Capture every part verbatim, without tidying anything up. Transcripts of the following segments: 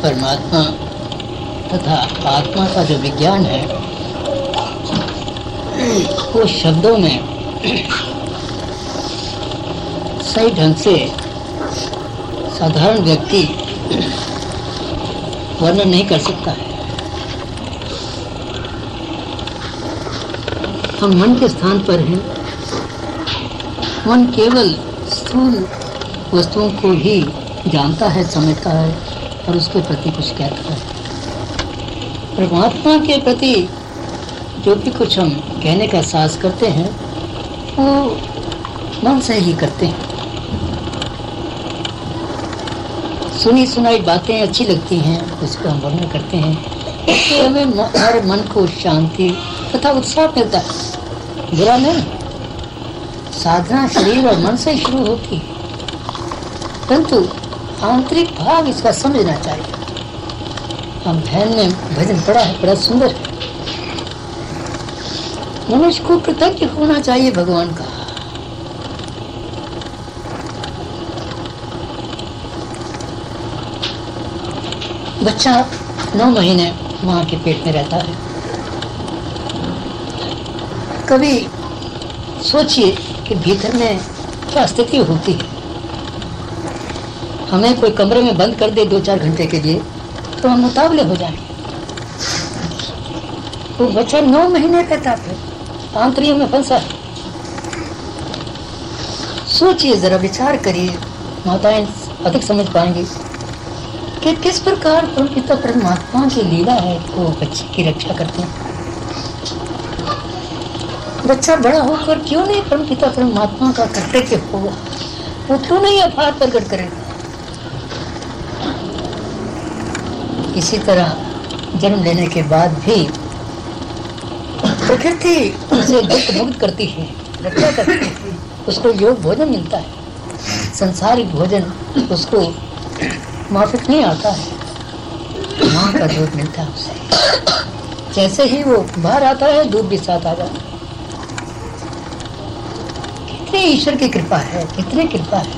परमात्मा तथा आत्मा का जो विज्ञान है वो शब्दों में सही ढंग से साधारण व्यक्ति वर्णन नहीं कर सकता है। हम मन के स्थान पर हैं। मन केवल स्थूल वस्तुओं को ही जानता है, समझता है और उसके प्रति कुछ कहता है। परमात्मा के प्रति जो भी कुछ हम कहने का साहस करते हैं वो मन से ही करते हैं। सुनी सुनाई बातें अच्छी लगती हैं, उसको हम वर्णन करते हैं, इससे हमें हमारे मन को शांति तथा उत्साह मिलता है। बुरा नहीं, साधना शरीर और मन से ही शुरू होती है, परंतु आंतरिक भाव इसका समझना चाहिए। हम ध्यान में भजन पढ़ा है, बड़ा सुंदर है। मनुष्य को कृतज्ञ होना चाहिए भगवान का। बच्चा नौ महीने माँ के पेट में रहता है। कभी सोचिए कि भीतर में क्या स्थिति होती है। हमें कोई कमरे में बंद कर दे दो चार घंटे के लिए तो हम मुतावले हो जाएंगे। वो बच्चा नौ महीने रहता है, आंतरियों में फंसा है। सोचिए, जरा विचार करिए, माताएं अधिक समझ पाएंगी कि किस प्रकार परमपिता परमात्मा की लीला है वो बच्चे की रक्षा करते हैं। बच्चा बड़ा होकर क्यों नहीं परमपिता परमात्मा का कर्तव्य होगा, वो क्यों नहीं आभार प्रकट करेगा। इसी तरह जन्म लेने के बाद भी प्रकृति उसे दुख मुक्त करती है, रक्षा करती है, उसको योग भोजन मिलता है। संसारिक भोजन उसको माफिक नहीं आता है, माँ का दूध मिलता है उसे। जैसे ही वो बाहर आता है दूध भी साथ आ जाता है। कितनी ईश्वर की कृपा है, कितनी कृपा है।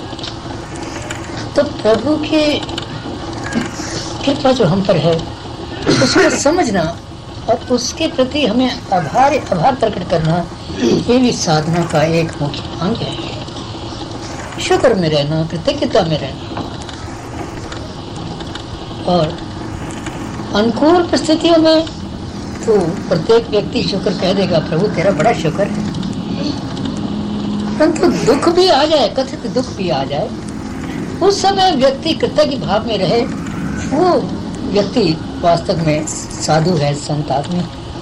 तो प्रभु की कृपा जो हम पर है उसको समझना और उसके प्रति हमें आभार आभार प्रकट करना, ये भी साधना का एक मुख्य अंग है। शुक्र में रहना, कृतज्ञता में रहना। और अनुकूल परिस्थितियों में तो प्रत्येक व्यक्ति शुक्र कह देगा, प्रभु तेरा बड़ा शुक्र है। परंतु दुख भी आ जाए, कथित दुख भी आ जाए, उस समय व्यक्ति कृतज्ञ भाव में रहे, वो व्यक्ति वास्तव में साधु है, संत आदमी।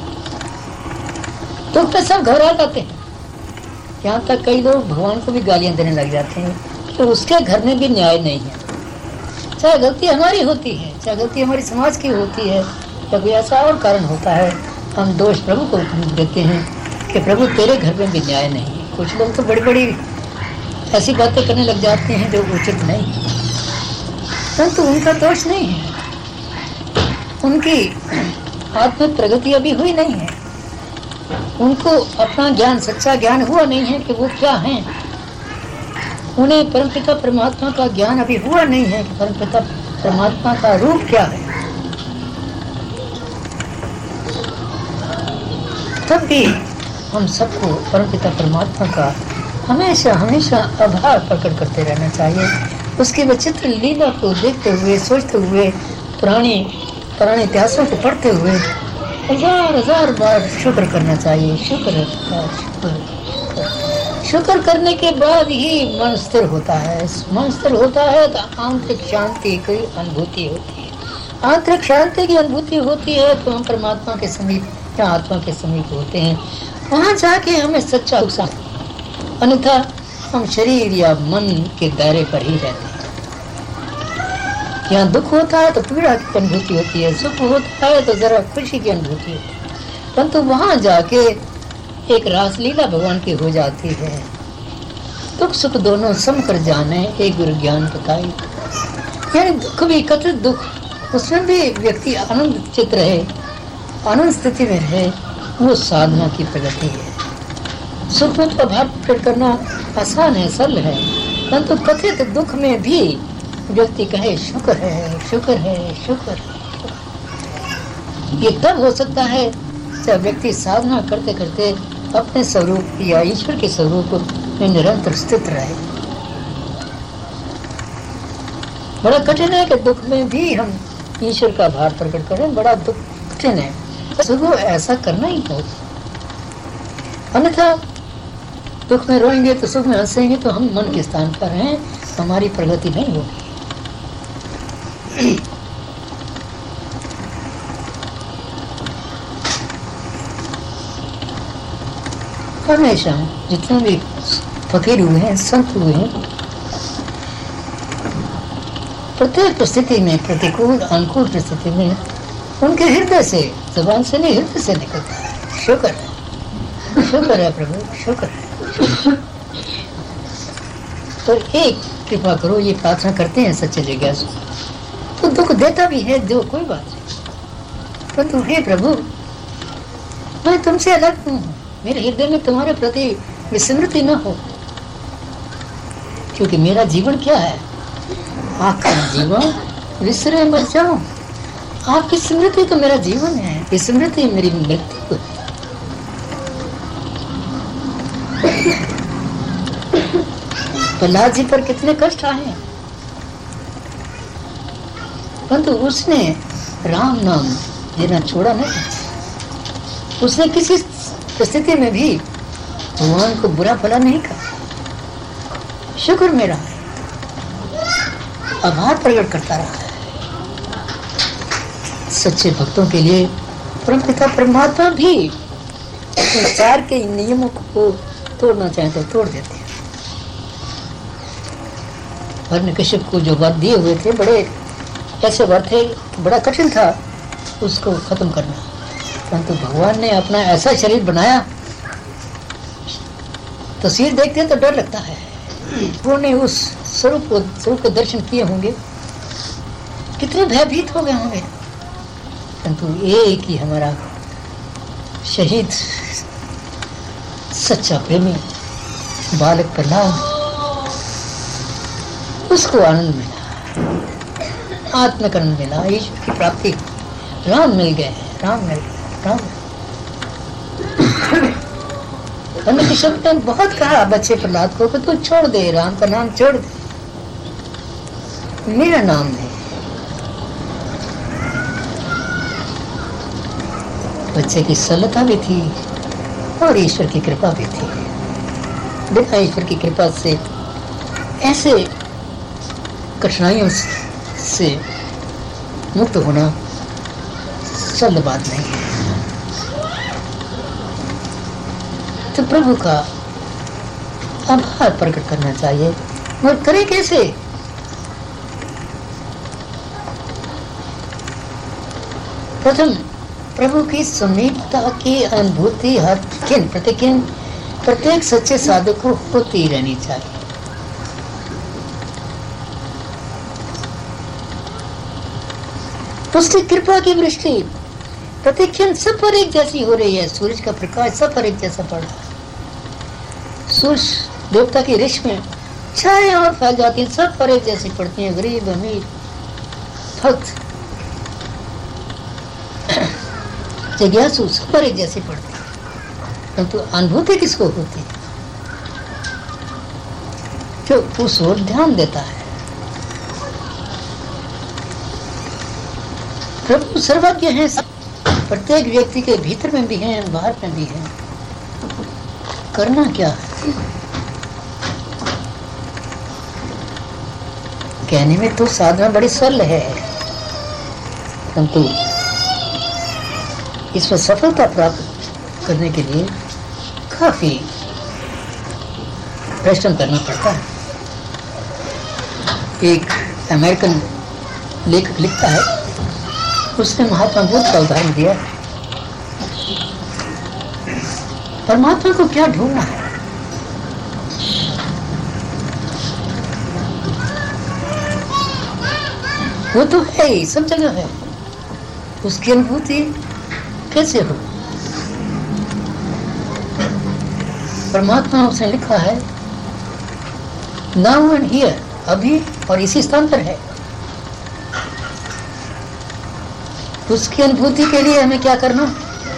दुख पे सब घबरा जाते हैं। यहाँ तक कई लोग भगवान को भी गालियां देने लग जाते हैं कि तो उसके घर में भी न्याय नहीं है। चाहे गलती हमारी होती है, चाहे गलती हमारी समाज की होती है, या कोई ऐसा और कारण होता है, हम दोष प्रभु को देते हैं कि प्रभु तेरे घर में भी न्याय नहीं है। कुछ लोग तो बड़ी बड़ी ऐसी बातें करने लग जाते हैं जो उचित नहीं है, परंतु उनका दोष नहीं है, उनकी आत्मिक प्रगति अभी हुई नहीं है, उनको अपना ज्ञान, सच्चा ज्ञान हुआ नहीं है कि वो क्या हैं, उन्हें परमपिता परमात्मा का ज्ञान अभी हुआ नहीं है कि परमपिता परमात्मा का रूप क्या है। तब भी हम सबको परमपिता परमात्मा का हमेशा हमेशा आभार प्रकट करते रहना चाहिए। उसकी विचित्र लीला को देखते हुए, सोचते हुए, पुरानी पुराने इतिहासों को पढ़ते हुए हजार हजार बार शुक्र करना चाहिए। शुक्र शुक्र शुक्र करने के बाद ही मन स्थिर होता है। मन स्थिर होता है तो आंतरिक शांति की अनुभूति होती है। आंतरिक शांति की अनुभूति होती है तो हम परमात्मा के समीप या आत्मा के समीप होते हैं। वहाँ जाके हमें सच्चा उत्साह, अन्यथा हम शरीर या मन के दायरे पर ही रहते हैं। यहाँ दुख होता है तो पीड़ा की अनुभूति होती है, सुख होता है तो जरा खुशी की अनुभूति होती है, परंतु वहाँ जाके एक रासलीला भगवान की हो जाती है। दुख सुख दोनों सम कर जाने एक गुरु ज्ञान बताई। यानी दुख भी, कथित दुख, उसमें भी व्यक्ति आनंद चित रहे, आनंद स्थिति में रहे, वो साधना की प्रगति है। सुख में तो आभार प्रकट करना आसान है, सरल है, परंतु कथित दुख में भी व्यक्ति कहे शुक्र है, शुक्र है, शुक्र है। ये तब हो सकता है जब व्यक्ति साधना करते करते अपने स्वरूप या ईश्वर के स्वरूप में निरंतर स्थित रहे। बड़ा कठिन है कि दुख में भी हम ईश्वर का भार प्रकट करें, बड़ा दुख कठिन है। सुबह ऐसा करना ही होगा, अन्यथा दुख में रोएंगे तो सुख में हंसेंगे तो हम मन के स्थान पर हैं, हमारी प्रगति नहीं होगी। हमेशा जितने भी फकीर हुए हैं, संत हुए हैं, प्रत्येक परिस्थिति में, प्रतिकूल अनुकूल परिस्थिति में उनके हृदय से, जुबान से नहीं हृदय से निकलता है शुक्र है, शुक्र है प्रभु, शुक्र है। तो एक कृपा करो, ये प्रार्थना करते हैं सच्चे जिज्ञासु। तो दुख देता भी है जो, कोई बात नहीं, परंतु हे प्रभु मैं तुमसे अलग हूँ, मेरे हृदय में तुम्हारे प्रति विस्मृति न हो, क्योंकि मेरा जीवन क्या है, आपका जीवन विसरे मर जाऊं, आपकी स्मृति तो मेरा जीवन है, स्मृति मेरी मृत्यु है। प्रहलाद जी पर कितने कष्ट आए, परंतु उसने राम नाम लेना छोड़ा नहीं। उसने किसी परिस्थिति में भी भगवान को बुरा भला नहीं कहा, शुक्र मेरा है, आभार प्रकट करता रहा है। सच्चे भक्तों के लिए परमपिता परमात्मा भी संसार के नियमों को तोड़ना चाहे तो तोड़ देते हैं। हिरण्यकश्यप को जो वर दिए हुए थे, बड़े ऐसे वर थे, बड़ा कठिन था उसको खत्म करना, परंतु भगवान ने अपना ऐसा शरीर बनाया, तस्वीर देखते हैं तो डर लगता है। उन्होंने उस स्वरूप को स्वरूप के दर्शन किए होंगे, कितने भयभीत हो गए होंगे, परंतु एक ही हमारा शहीद सच्चा प्रेमी बालक प्रहलाद, उसको आनंद मिला, आत्मिक आनंद मिला, ईश्वर की प्राप्ति, राम मिल गए, राम मिल गए, राम। हिरण्यकश्यप ने बहुत कहा बच्चे प्रहलाद को कि तू छोड़ दे, राम का नाम छोड़ दे, मेरा नाम है। बच्चे की सरलता भी थी और ईश्वर की कृपा भी थी। बिना ईश्वर की कृपा से ऐसे कठिनाइयों से मुक्त होना सरल बात नहीं है। तो प्रभु का आभार प्रकट करना चाहिए, और करे कैसे? प्रथम प्रभु की समीपता की अनुभूति हर किन प्रतिकिन प्रत्येक सच्चे साधक को होती रहनी चाहिए। उसकी कृपा की वृष्टि प्रतिक्षण सब पर एक जैसी हो रही है, सूरज का प्रकाश सब पर एक जैसा पड़ रहा है। सूरज देवता की रेशमें छाए और फैल जाती हैं, सब पर एक जैसी पड़ती हैं, गरीब अमीर भक्त जिज्ञासु सब पर एक जैसी पड़ती है, परंतु अनुभूति किसको होती है? जो उस ओर ध्यान देता है। प्रभु सर्वज्ञ है, प्रत्येक व्यक्ति के भीतर में भी है, बाहर में भी है। करना क्या है? कहने में तो साधना बड़ी सरल है, परंतु इसमें सफलता प्राप्त करने के लिए काफी परिश्रम करना पड़ता है। एक अमेरिकन लेखक लिखता है, उसने महात्मा बुद्ध का उदाहरण दिया। परमात्मा को क्या ढूंढना है? वो तो है ही, सब जगह है। उसकी अनुभूति कैसे हो? परमात्मा उसने लिखा है नाउ एंड हियर, अभी और इसी स्थान पर है। उसकी अनुभूति के लिए हमें क्या करना?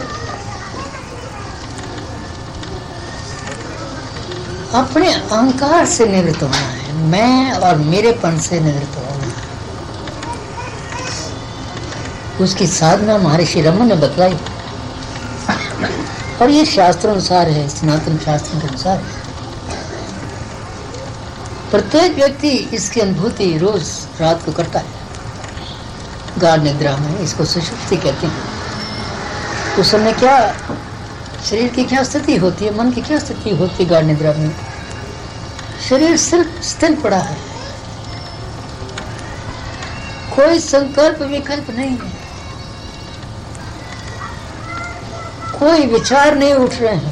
अपने अहंकार से निवृत्त होना है, मैं और मेरेपन से निवृत्त होना है। उसकी साधना महर्षि रमन ने बतलाई और ये शास्त्रों अनुसार है, सनातन शास्त्रों के अनुसार है। प्रत्येक व्यक्ति इसकी अनुभूति रोज रात को करता है गाढ़ निद्रा में। इसको सुषुप्ति कहते हैं। उस समय क्या शरीर की क्या स्थिति होती है, मन की क्या स्थिति होती है गाढ़ निद्रा में? शरीर सिर्फ स्थिर पड़ा है, कोई संकल्प विकल्प नहीं है, कोई विचार नहीं उठ रहे हैं।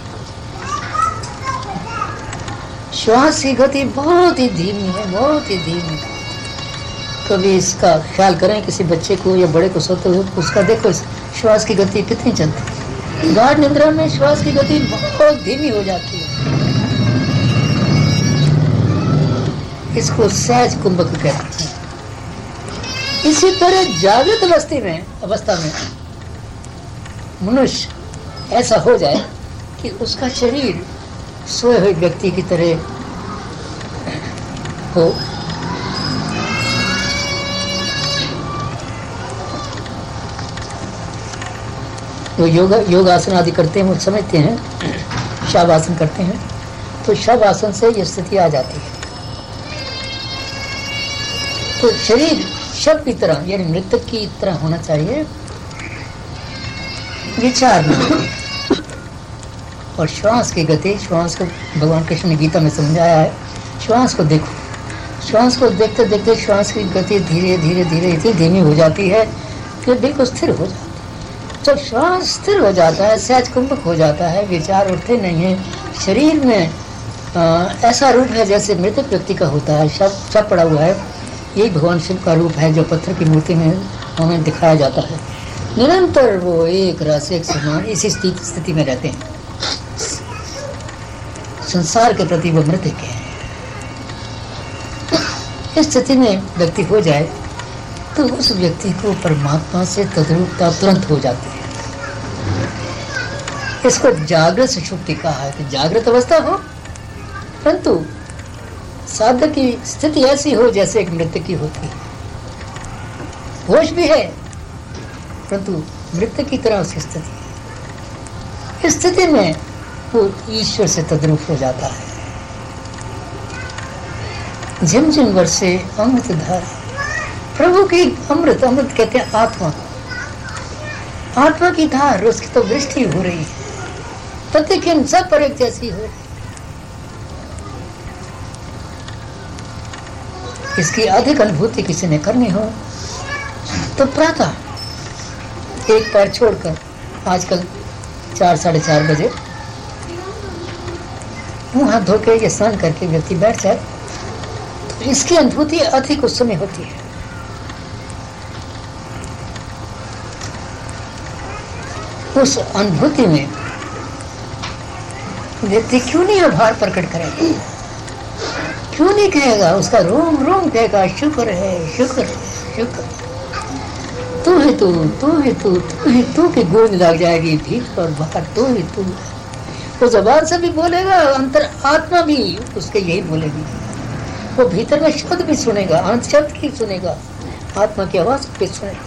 श्वास की गति बहुत ही धीमी है, बहुत ही धीमी। कभी इसका ख्याल करें, किसी बच्चे को या बड़े को सोते हुए उसका देखो श्वास की गति कितनी चलती है। गाढ़ निद्रा में श्वास की गति बहुत धीमी हो जाती है। इसको सहज कुंभक कहते हैं। इसी तरह जागृत अवस्था में अवस्था में मनुष्य ऐसा हो जाए कि उसका शरीर सोए हुए व्यक्ति की तरह हो। वो योगा योगासन आदि करते हैं, वो समझते हैं शव आसन करते हैं, तो शव आसन से ये स्थिति आ जाती है। तो शरीर शव की तरह यानी मृतक की तरह होना चाहिए, विचार में। और श्वास की गति, श्वास को भगवान कृष्ण ने गीता में समझाया है, श्वास को देखो, श्वास को देखते देखते श्वास की गति धीरे धीरे धीरे इतनी धीमी हो जाती है कि बिल्कुल स्थिर हो जाती है। जब श्वास स्थिर हो जाता है, सहज कुंभक हो जाता है, विचार उठते नहीं है, शरीर में आ, ऐसा रूप है जैसे मृतक व्यक्ति का होता है, शव शव पड़ा हुआ है। यही भगवान शिव का रूप है जो पत्थर की मूर्ति में हमें दिखाया जाता है। निरंतर वो एक रस एक समान इसी स्थिति में रहते हैं। संसार के प्रति वो मृतक है। इस स्थिति में व्यक्ति हो जाए तो उस व्यक्ति को परमात्मा से तद्रूपता तुरंत हो जाती है। इसको जागृत सुषुप्ति कहा है कि जागृत अवस्था हो, परंतु साधक की स्थिति ऐसी हो जैसे एक मृतक की होती है। होश भी है परंतु मृतक की तरह उसकी स्थिति है। इस स्थिति में वो ईश्वर से तद्रूप हो जाता है। झिम झिम वर्षे अमृत धारा, प्रभु की अमृत, अमृत कहते हैं आत्मा, आत्मा की धार, उसकी तो वृष्टि हो रही है, प्रतिक्षण सब पर एक जैसी हो रही है। इसकी अधिक अनुभूति किसी ने करनी हो तो प्रातः एक पैर छोड़कर, आजकल चार साढ़े चार बजे मुंह हाथ धो के स्नान करके व्यक्ति बैठ जाए तो इसकी अनुभूति अधिक उस समय होती है। उस अनुभूति में व्यक्ति क्यों नहीं आभार प्रकट करेगा, क्यों नहीं कहेगा, उसका रोम रोम कहेगा शुक्र है, शुक्र है, शुक्र है। तू ही तू, तू ही तू, तू ही तू की गूंज लग जाएगी भीतर और बाहर, तू ही तू। वो जबान से भी बोलेगा, अंतर आत्मा भी उसके यही बोलेगी। वो भीतर में शब्द भी सुनेगा, अंत शब्द की सुनेगा, आत्मा की आवाज भी सुनेगा।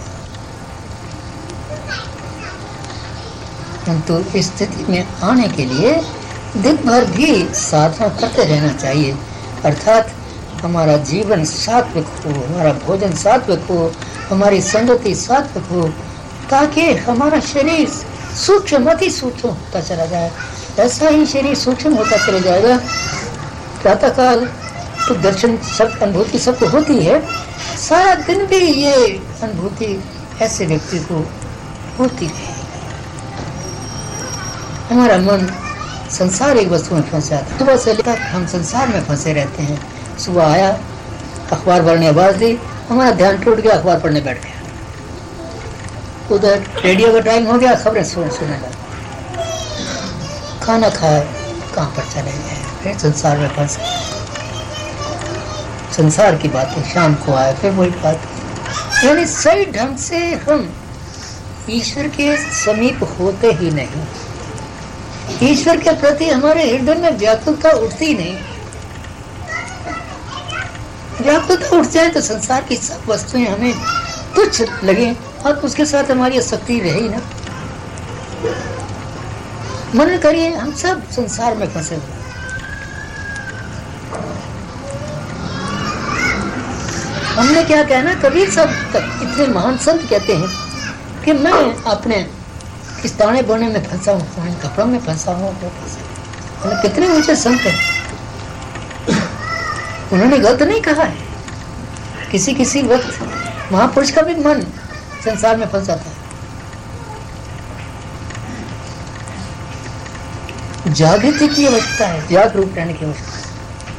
परंतु इस स्थिति में आने के लिए दिन भर भी साधना करते रहना चाहिए। अर्थात हमारा जीवन सात्विक हो, हमारा भोजन सात्विक हो, हमारी संगति सात्विक हो, ताकि हमारा शरीर सूक्ष्म अति सूक्ष्म होता चला जाए। ऐसा ही शरीर सूक्ष्म होता चला जाएगा। प्रातःकाल तो दर्शन सब अनुभूति सबको होती है, सारा दिन भी ये अनुभूति ऐसे व्यक्ति को होती है। हमारा मन संसारिक वस्तु में फंस जाता है। सुबह से लेकर हम संसार में फंसे रहते हैं। सुबह आया, अखबार पढ़ने आवाज दी, हमारा ध्यान टूट गया, अखबार पढ़ने बैठ गया। उधर रेडियो का टाइम हो गया, खबरें सुन सुने लगा। खाना खाया, कहाँ पर चले गए, फिर संसार में फंस गए। संसार की बातें, शाम को आए फिर वही बात। यानी सही ढंग से हम ईश्वर के समीप होते ही नहीं, ईश्वर के प्रति हमारे हृदय में व्याकुलता उठती ही नहीं। व्याकुलता उठ जाए तो संसार की सब वस्तुएं हमें तुच्छ लगे और उसके साथ हमारी आसक्ति रहे ही ना। मन करिए हम सब संसार में फंसे हुए, हमने क्या कहना, कबीर सब इतने महान संत कहते हैं कि मैं अपने किस दाने बोने में फंसा हूँ, कपड़ों में फंसा हूँ। कितने ऊंचे संत हैं, उन्होंने गलत नहीं कहा है। किसी किसी वक्त महापुरुष का भी मन संसार में फंसा था। जागृति की आवश्यकता है, जागरूक रहने की आवश्यकता है।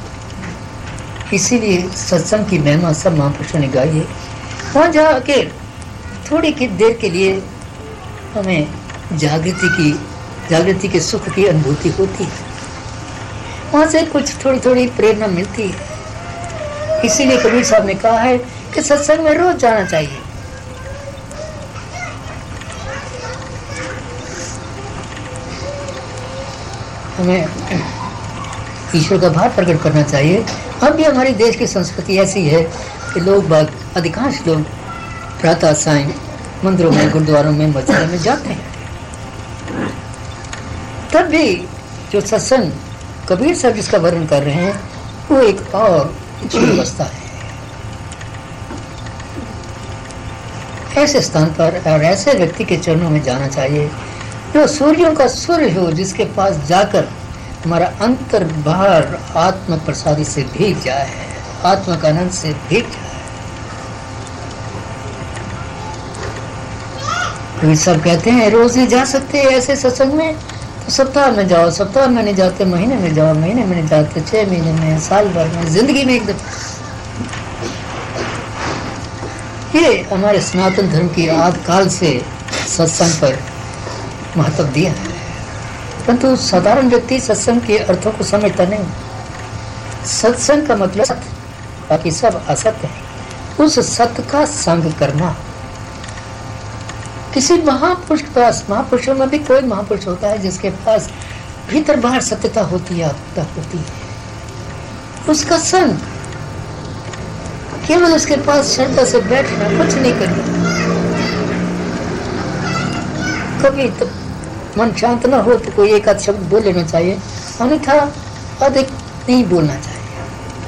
इसीलिए सत्संग की महिमा सब महापुरुषों ने गाई है। वहां जाके थोड़ी की देर के लिए हमें जागृति की जागृति के सुख की अनुभूति होती है, वहां से कुछ थोड़ी थोड़ी प्रेरणा मिलती है। इसीलिए कबीर साहब ने कहा है कि सत्संग में रोज जाना चाहिए। हमें ईश्वर का भाव प्रकट करना चाहिए। अब भी हमारे देश की संस्कृति ऐसी है कि लोग बाग अधिकांश लोग प्रातः सायं मंदिरों में, गुरुद्वारों में, मस्जिदों में जाते हैं। तब भी जो सत्संग कबीर साहब जिसका वर्णन कर रहे हैं वो एक और अवस्था है। ऐसे स्थान पर और ऐसे व्यक्ति के चरणों में जाना चाहिए जो सूर्यों का सूर्य हो, जिसके पास जाकर हमारा अंतर बाहर आत्म प्रसादी से भीग जाए, आत्मा का आनंद से भीग जाए। तो सब कहते हैं रोज नहीं जा सकते ऐसे सत्संग में, तो सप्ताह में जाओ, सप्ताह में नहीं जाते महीने में जाओ, महीने में नहीं जाते छह महीने में, साल भर में, जिंदगी में एक दफा। ये हमारे सनातन धर्म की आदि काल से सत्संग पर महत्व दिया है, परंतु साधारण व्यक्ति सत्संग के अर्थों को समझता नहीं। सत्संग का मतलब सत्य, बाकी सब असत्य है। उस सत्य का संग करना। किसी महापुरुष के पास, महापुरुषों में भी कोई महापुरुष होता है जिसके पास भीतर बाहर सत्यता होती है, आत्मता होती है। उसका संग, केवल उसके पास श्रद्धा से बैठना, कुछ नहीं करना। कभी तो मन शांत ना हो तो कोई एक आध शब्द बोल लेना चाहिए, अन्यथा अधिक नहीं बोलना चाहिए।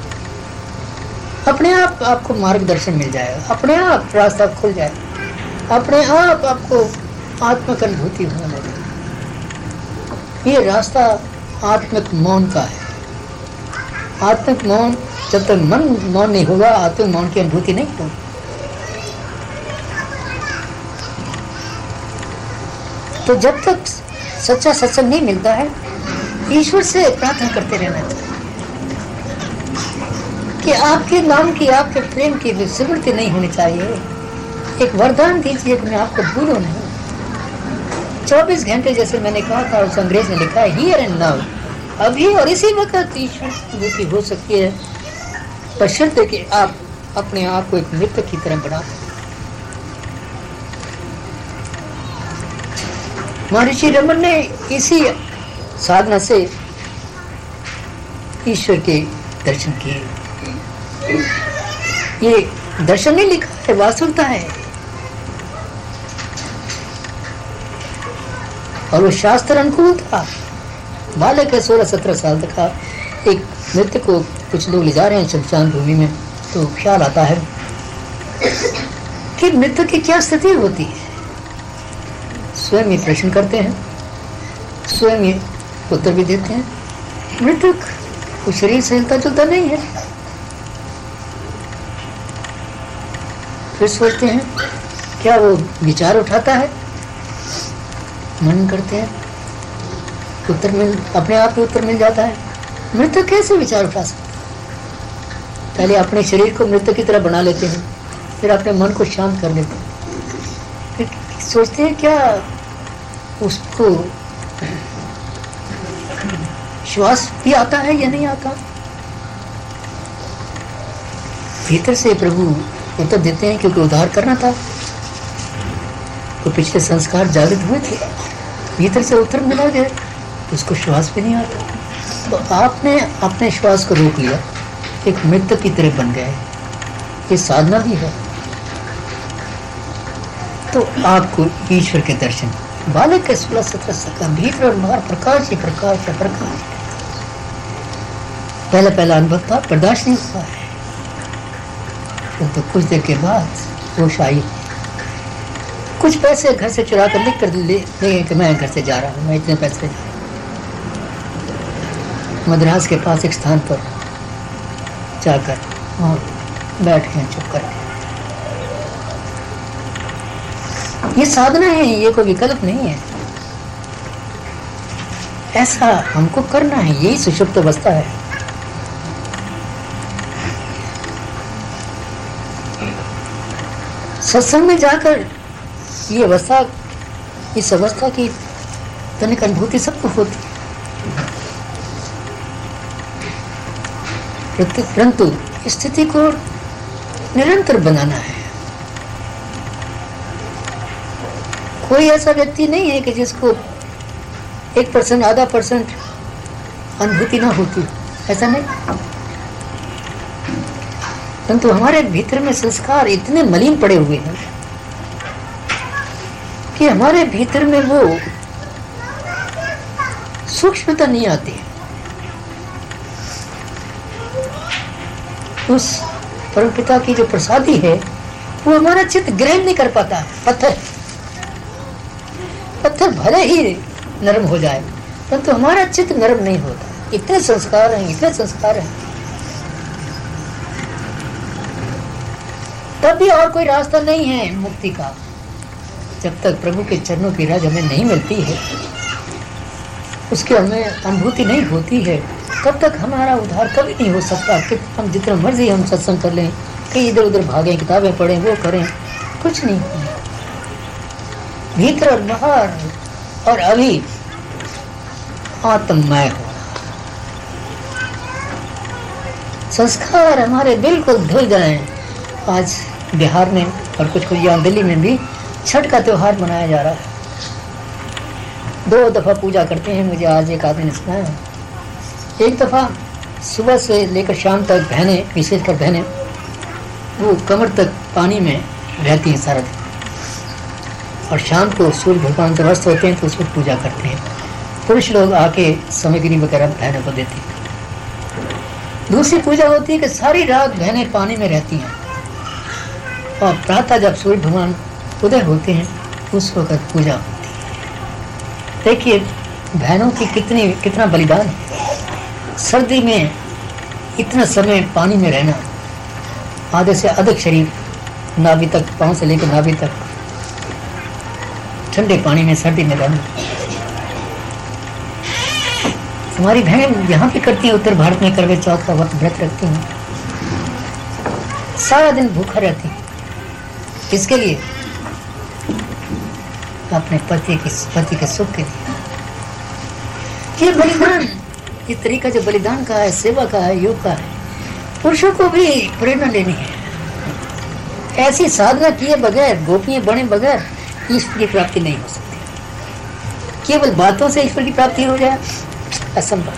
अपने आप आपको मार्गदर्शन मिल जाएगा, अपने आप रास्ता खुल जाएगा, अपने आप आपको आत्मिक अनुभूति होने लगेगी। ये रास्ता आत्मिक मौन का है। आत्मिक मौन, जब तक मन मौन नहीं होगा, आत्मिक मौन की अनुभूति नहीं होगी। तो जब तक सच्चा सत्संग नहीं मिलता है, ईश्वर से प्रार्थना करते रहना चाहिए कि आपके नाम की, आपके प्रेम की विस्मृति नहीं होनी चाहिए। एक वरदान दीजिए कि मैं आपको भूलूं नहीं। चौबीस घंटे जैसे मैंने कहा था, उस अंग्रेज ने लिखा है हियर एंड नाउ, अभी और इसी वक्त ईश्वर अनुभूति हो सकती है, बशर्ते कि आप अपने आप को एक मित्र की तरह बना। महर्षि रमन ने इसी साधना से ईश्वर के दर्शन किए। ये दर्शन नहीं लिखा है, वास्तविकता है। और वो शास्त्र अनुकूल था। बालक है, सोलह सत्रह साल तक का। एक नृत्य को कुछ लोग ले जा रहे हैं शमशान भूमि में, तो ख्याल आता है कि नृत्य की क्या स्थिति होती है। स्वयं ये प्रश्न करते हैं, स्वयं ये उत्तर भी देते हैं। मृतक वो शरीर से हिलता जुलता नहीं है। फिर सोचते हैं क्या वो विचार उठाता है, मनन करते हैं, उत्तर मिल अपने आप ही उत्तर मिल जाता है। मृतक कैसे विचार उठा सकता? पहले अपने शरीर को मृतक की तरह बना लेते हैं, फिर अपने मन को शांत कर लेते हैं, फिर सोचते हैं क्या उसको श्वास भी आता है या नहीं आता। भीतर से प्रभु उत्तर देते हैं, क्योंकि उद्धार करना था तो पिछले संस्कार जागृत हुए थे, भीतर से उत्तर मिला गया, उसको श्वास भी नहीं आता। तो आपने अपने श्वास को रोक लिया, एक मृतक की तरह बन गए। ये साधना भी है। तो आपको ईश्वर के दर्शन, बालक के सोलह सत्रह सका भीतर और बाहर प्रकाश ही प्रकाश है, प्रकाश। पहला पहला अनुभव था, बर्दाश्त नहीं हुआ है, तो कुछ देर के बाद होश आई। कुछ पैसे घर से चुरा कर लिख कर ले ले कि मैं घर से जा रहा हूँ, मैं इतने पैसे जा रहा हूँ। मद्रास के पास एक स्थान पर जाकर और बैठ गए चुप करके। ये साधना है, ये कोई विकल्प नहीं है, ऐसा हमको करना है, यही सुषुप्त अवस्था है। सत्संग में जाकर ये अवस्था, इस अवस्था की तनिक अनुभूति सबको होती है, परंतु स्थिति को निरंतर बनाना है। कोई ऐसा व्यक्ति नहीं है कि जिसको एक परसेंट आधा परसेंट अनुभूति ना होती, ऐसा नहीं। परंतु हमारे भीतर में संस्कार इतने मलिन पड़े हुए हैं कि हमारे भीतर में वो सूक्ष्मता नहीं आती। उस परमपिता की जो प्रसादी है वो हमारा चित्त ग्रहण नहीं कर पाता है। पत्थर पत्थर भले ही नरम हो जाए, परंतु तो हमारा चित्त नरम नहीं होता। इतने संस्कार हैं, इतने संस्कार हैं, तब भी और कोई रास्ता नहीं है मुक्ति का। जब तक प्रभु के चरणों की राज हमें नहीं मिलती है, उसकी हमें अनुभूति नहीं होती है, तब तक हमारा उद्धार कभी नहीं हो सकता। कि हम जितना मर्जी हम सत्संग कर लें, कहीं इधर उधर भागें, किताबें पढ़ें, वो करें, कुछ नहीं। भीतर और बाहर और अभी आत्ममय हो, संस्कार हमारे बिल्कुल धुल जाएं। आज बिहार में और कुछ कुछ यहाँ दिल्ली में भी छठ का त्योहार मनाया जा रहा है। दो दफा पूजा करते हैं, मुझे आज एक आदमी ने सुनाया। एक दफा सुबह से लेकर शाम तक बहनें, विशेषकर बहनें, वो कमर तक पानी में रहती हैं सारा दिन, और शाम को सूर्य भगवान जब अस्त होते हैं तो उसमें पूजा करते हैं। पुरुष लोग आके सामग्री वगैरह बहनों को देते हैं। दूसरी पूजा होती है कि सारी रात बहनें पानी में रहती हैं, और प्रातः जब सूर्य भगवान उदय होते हैं उस वक्त पूजा होती है। देखिए बहनों की कितनी कितना बलिदान है। सर्दी में इतना समय पानी में रहना, आधे से अधिक शरीर नाभि तक, पांव से लेकर नाभि तक ठंडे पानी में सर्दी में रहना। हमारी बहन यहाँ भी करती है, उत्तर भारत में करवे चौथ का व्रत व्रत रखती हैं, सारा दिन भूखा रहती है। किसके लिए? अपने पति के पति के सुख के लिए। ये बलिदान, ये तरीका जो बलिदान का है, सेवा का है, योग का है, पुरुषों को भी प्रेरणा लेनी है। ऐसी साधना किए बगैर, गोपियां बने बगैर ईश्वर की प्राप्ति नहीं हो सकती। केवल बातों से ईश्वर की प्राप्ति हो जाए, असंभव।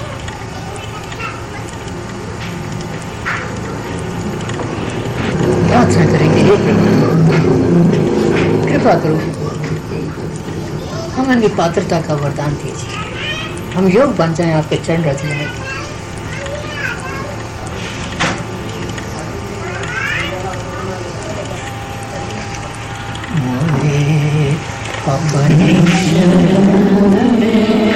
प्रार्थना करेंगे, हे प्रभु कृपा करो, हमें भी पात्रता का वरदान दीजिए, हम योग बन जाएं आपके चरण रच लेने के। अपने